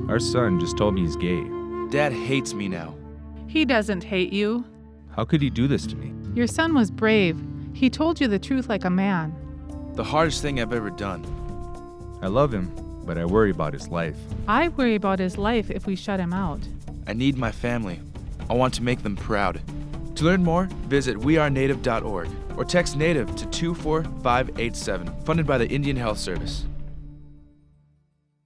Our son just told me he's gay. Dad hates me now. He doesn't hate you. How could he do this to me? Your son was brave. He told you the truth like a man. The hardest thing I've ever done. I love him, but I worry about his life. I worry about his life if we shut him out. I need my family. I want to make them proud. To learn more, visit wearenative.org or text NATIVE to 24587, funded by the Indian Health Service.